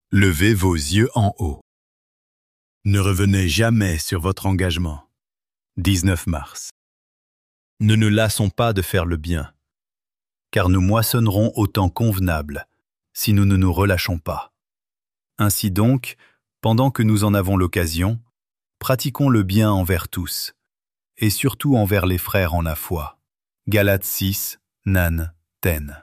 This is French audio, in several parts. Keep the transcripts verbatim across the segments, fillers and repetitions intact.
Levez vos yeux en haut. Ne revenez jamais sur votre engagement. dix-neuf mars. Ne nous lassons pas de faire le bien, car nous moissonnerons au temps convenable si nous ne nous relâchons pas. Ainsi donc, pendant que nous en avons l'occasion, pratiquons le bien envers tous, et surtout envers les frères en la foi. Galates six, Nan, Ten.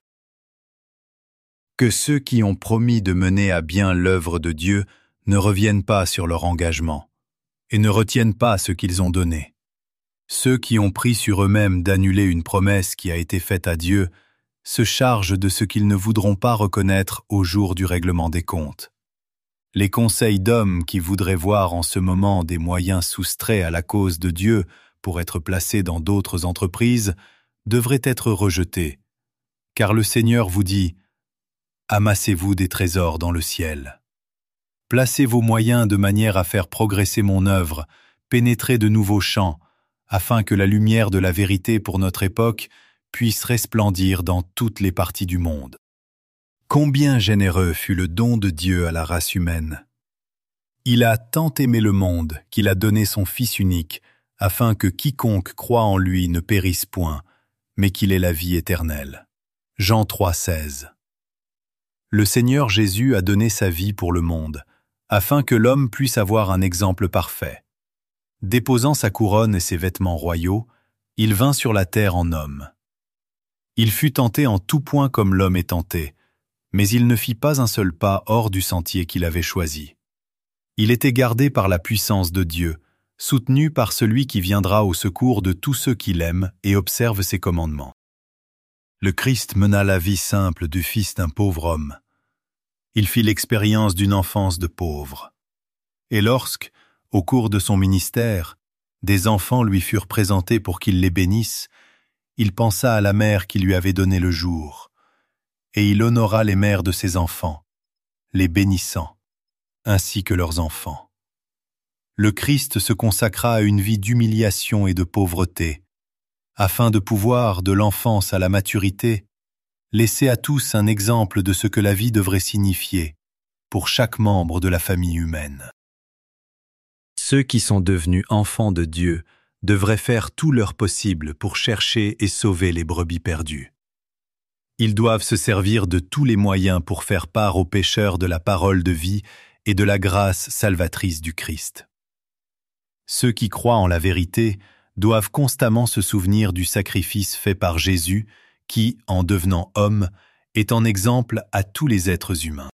Que ceux qui ont promis de mener à bien l'œuvre de Dieu ne reviennent pas sur leur engagement, et ne retiennent pas ce qu'ils ont donné. Ceux qui ont pris sur eux-mêmes d'annuler une promesse qui a été faite à Dieu se chargent de ce qu'ils ne voudront pas reconnaître au jour du règlement des comptes. Les conseils d'hommes qui voudraient voir en ce moment des moyens soustraits à la cause de Dieu pour être placés dans d'autres entreprises devraient être rejetés, car le Seigneur vous dit « Amassez-vous des trésors dans le ciel. Placez vos moyens de manière à faire progresser mon œuvre, pénétrer de nouveaux champs, afin que la lumière de la vérité pour notre époque puisse resplendir dans toutes les parties du monde. » Combien généreux fut le don de Dieu à la race humaine. Il a tant aimé le monde qu'il a donné son Fils unique, afin que quiconque croit en lui ne périsse point, mais qu'il ait la vie éternelle. Jean trois, seize. Le Seigneur Jésus a donné sa vie pour le monde, afin que l'homme puisse avoir un exemple parfait. Déposant sa couronne et ses vêtements royaux, il vint sur la terre en homme. Il fut tenté en tout point comme l'homme est tenté, mais il ne fit pas un seul pas hors du sentier qu'il avait choisi. Il était gardé par la puissance de Dieu, soutenu par celui qui viendra au secours de tous ceux qui l'aiment et observent ses commandements. Le Christ mena la vie simple du fils d'un pauvre homme. Il fit l'expérience d'une enfance de pauvre. Et lorsque, au cours de son ministère, des enfants lui furent présentés pour qu'il les bénisse, il pensa à la mère qui lui avait donné le jour, et il honora les mères de ses enfants, les bénissant, ainsi que leurs enfants. Le Christ se consacra à une vie d'humiliation et de pauvreté, afin de pouvoir, de l'enfance à la maturité, laisser à tous un exemple de ce que la vie devrait signifier pour chaque membre de la famille humaine. Ceux qui sont devenus enfants de Dieu devraient faire tout leur possible pour chercher et sauver les brebis perdues. Ils doivent se servir de tous les moyens pour faire part aux pécheurs de la parole de vie et de la grâce salvatrice du Christ. Ceux qui croient en la vérité doivent constamment se souvenir du sacrifice fait par Jésus qui, en devenant homme, est en exemple à tous les êtres humains.